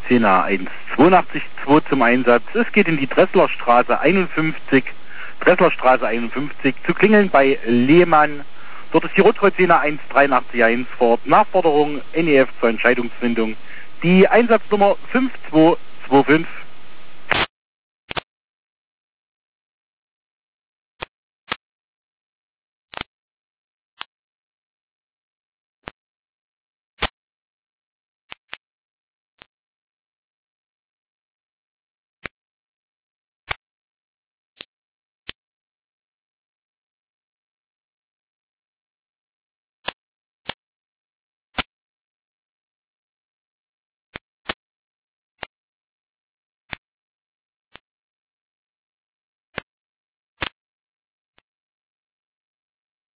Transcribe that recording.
10er 182 zum Einsatz. Es geht in die Dresslerstraße 51 zu Klingeln bei Lehmann. Dort ist die Rotkreuz-10er 183 vor Ort. Nachforderung NEF zur Entscheidungsfindung. Die Einsatznummer 5225.